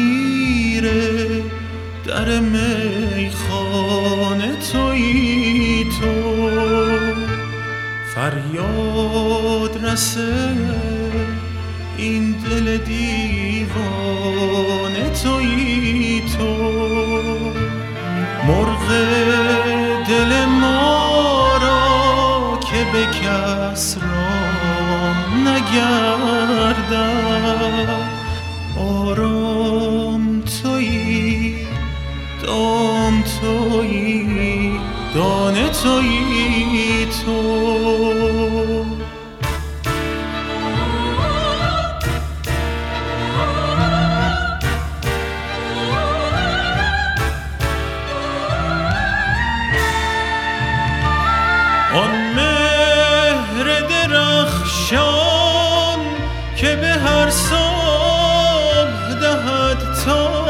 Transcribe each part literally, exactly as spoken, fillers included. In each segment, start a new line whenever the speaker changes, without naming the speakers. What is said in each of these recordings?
میره، در میخانه تویی تو. فریاد رسه این دل دیوانه تویی تو. مرغ دل ما را که به کس رام نگردد، آرام تویی، دام تویی، دانه تویی تو. آن مهر درخشان که به هر صبح دهد تاب،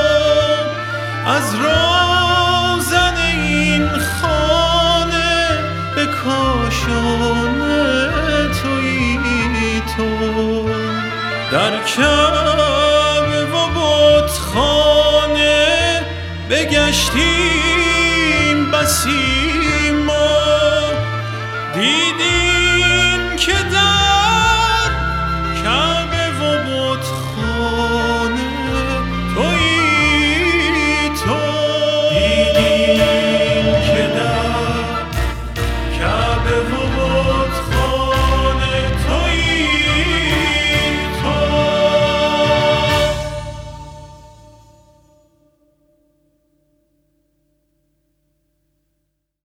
از روزن این خانه به کاشانه تویی تو. در کعبه و بتخانه بگشتیم بسی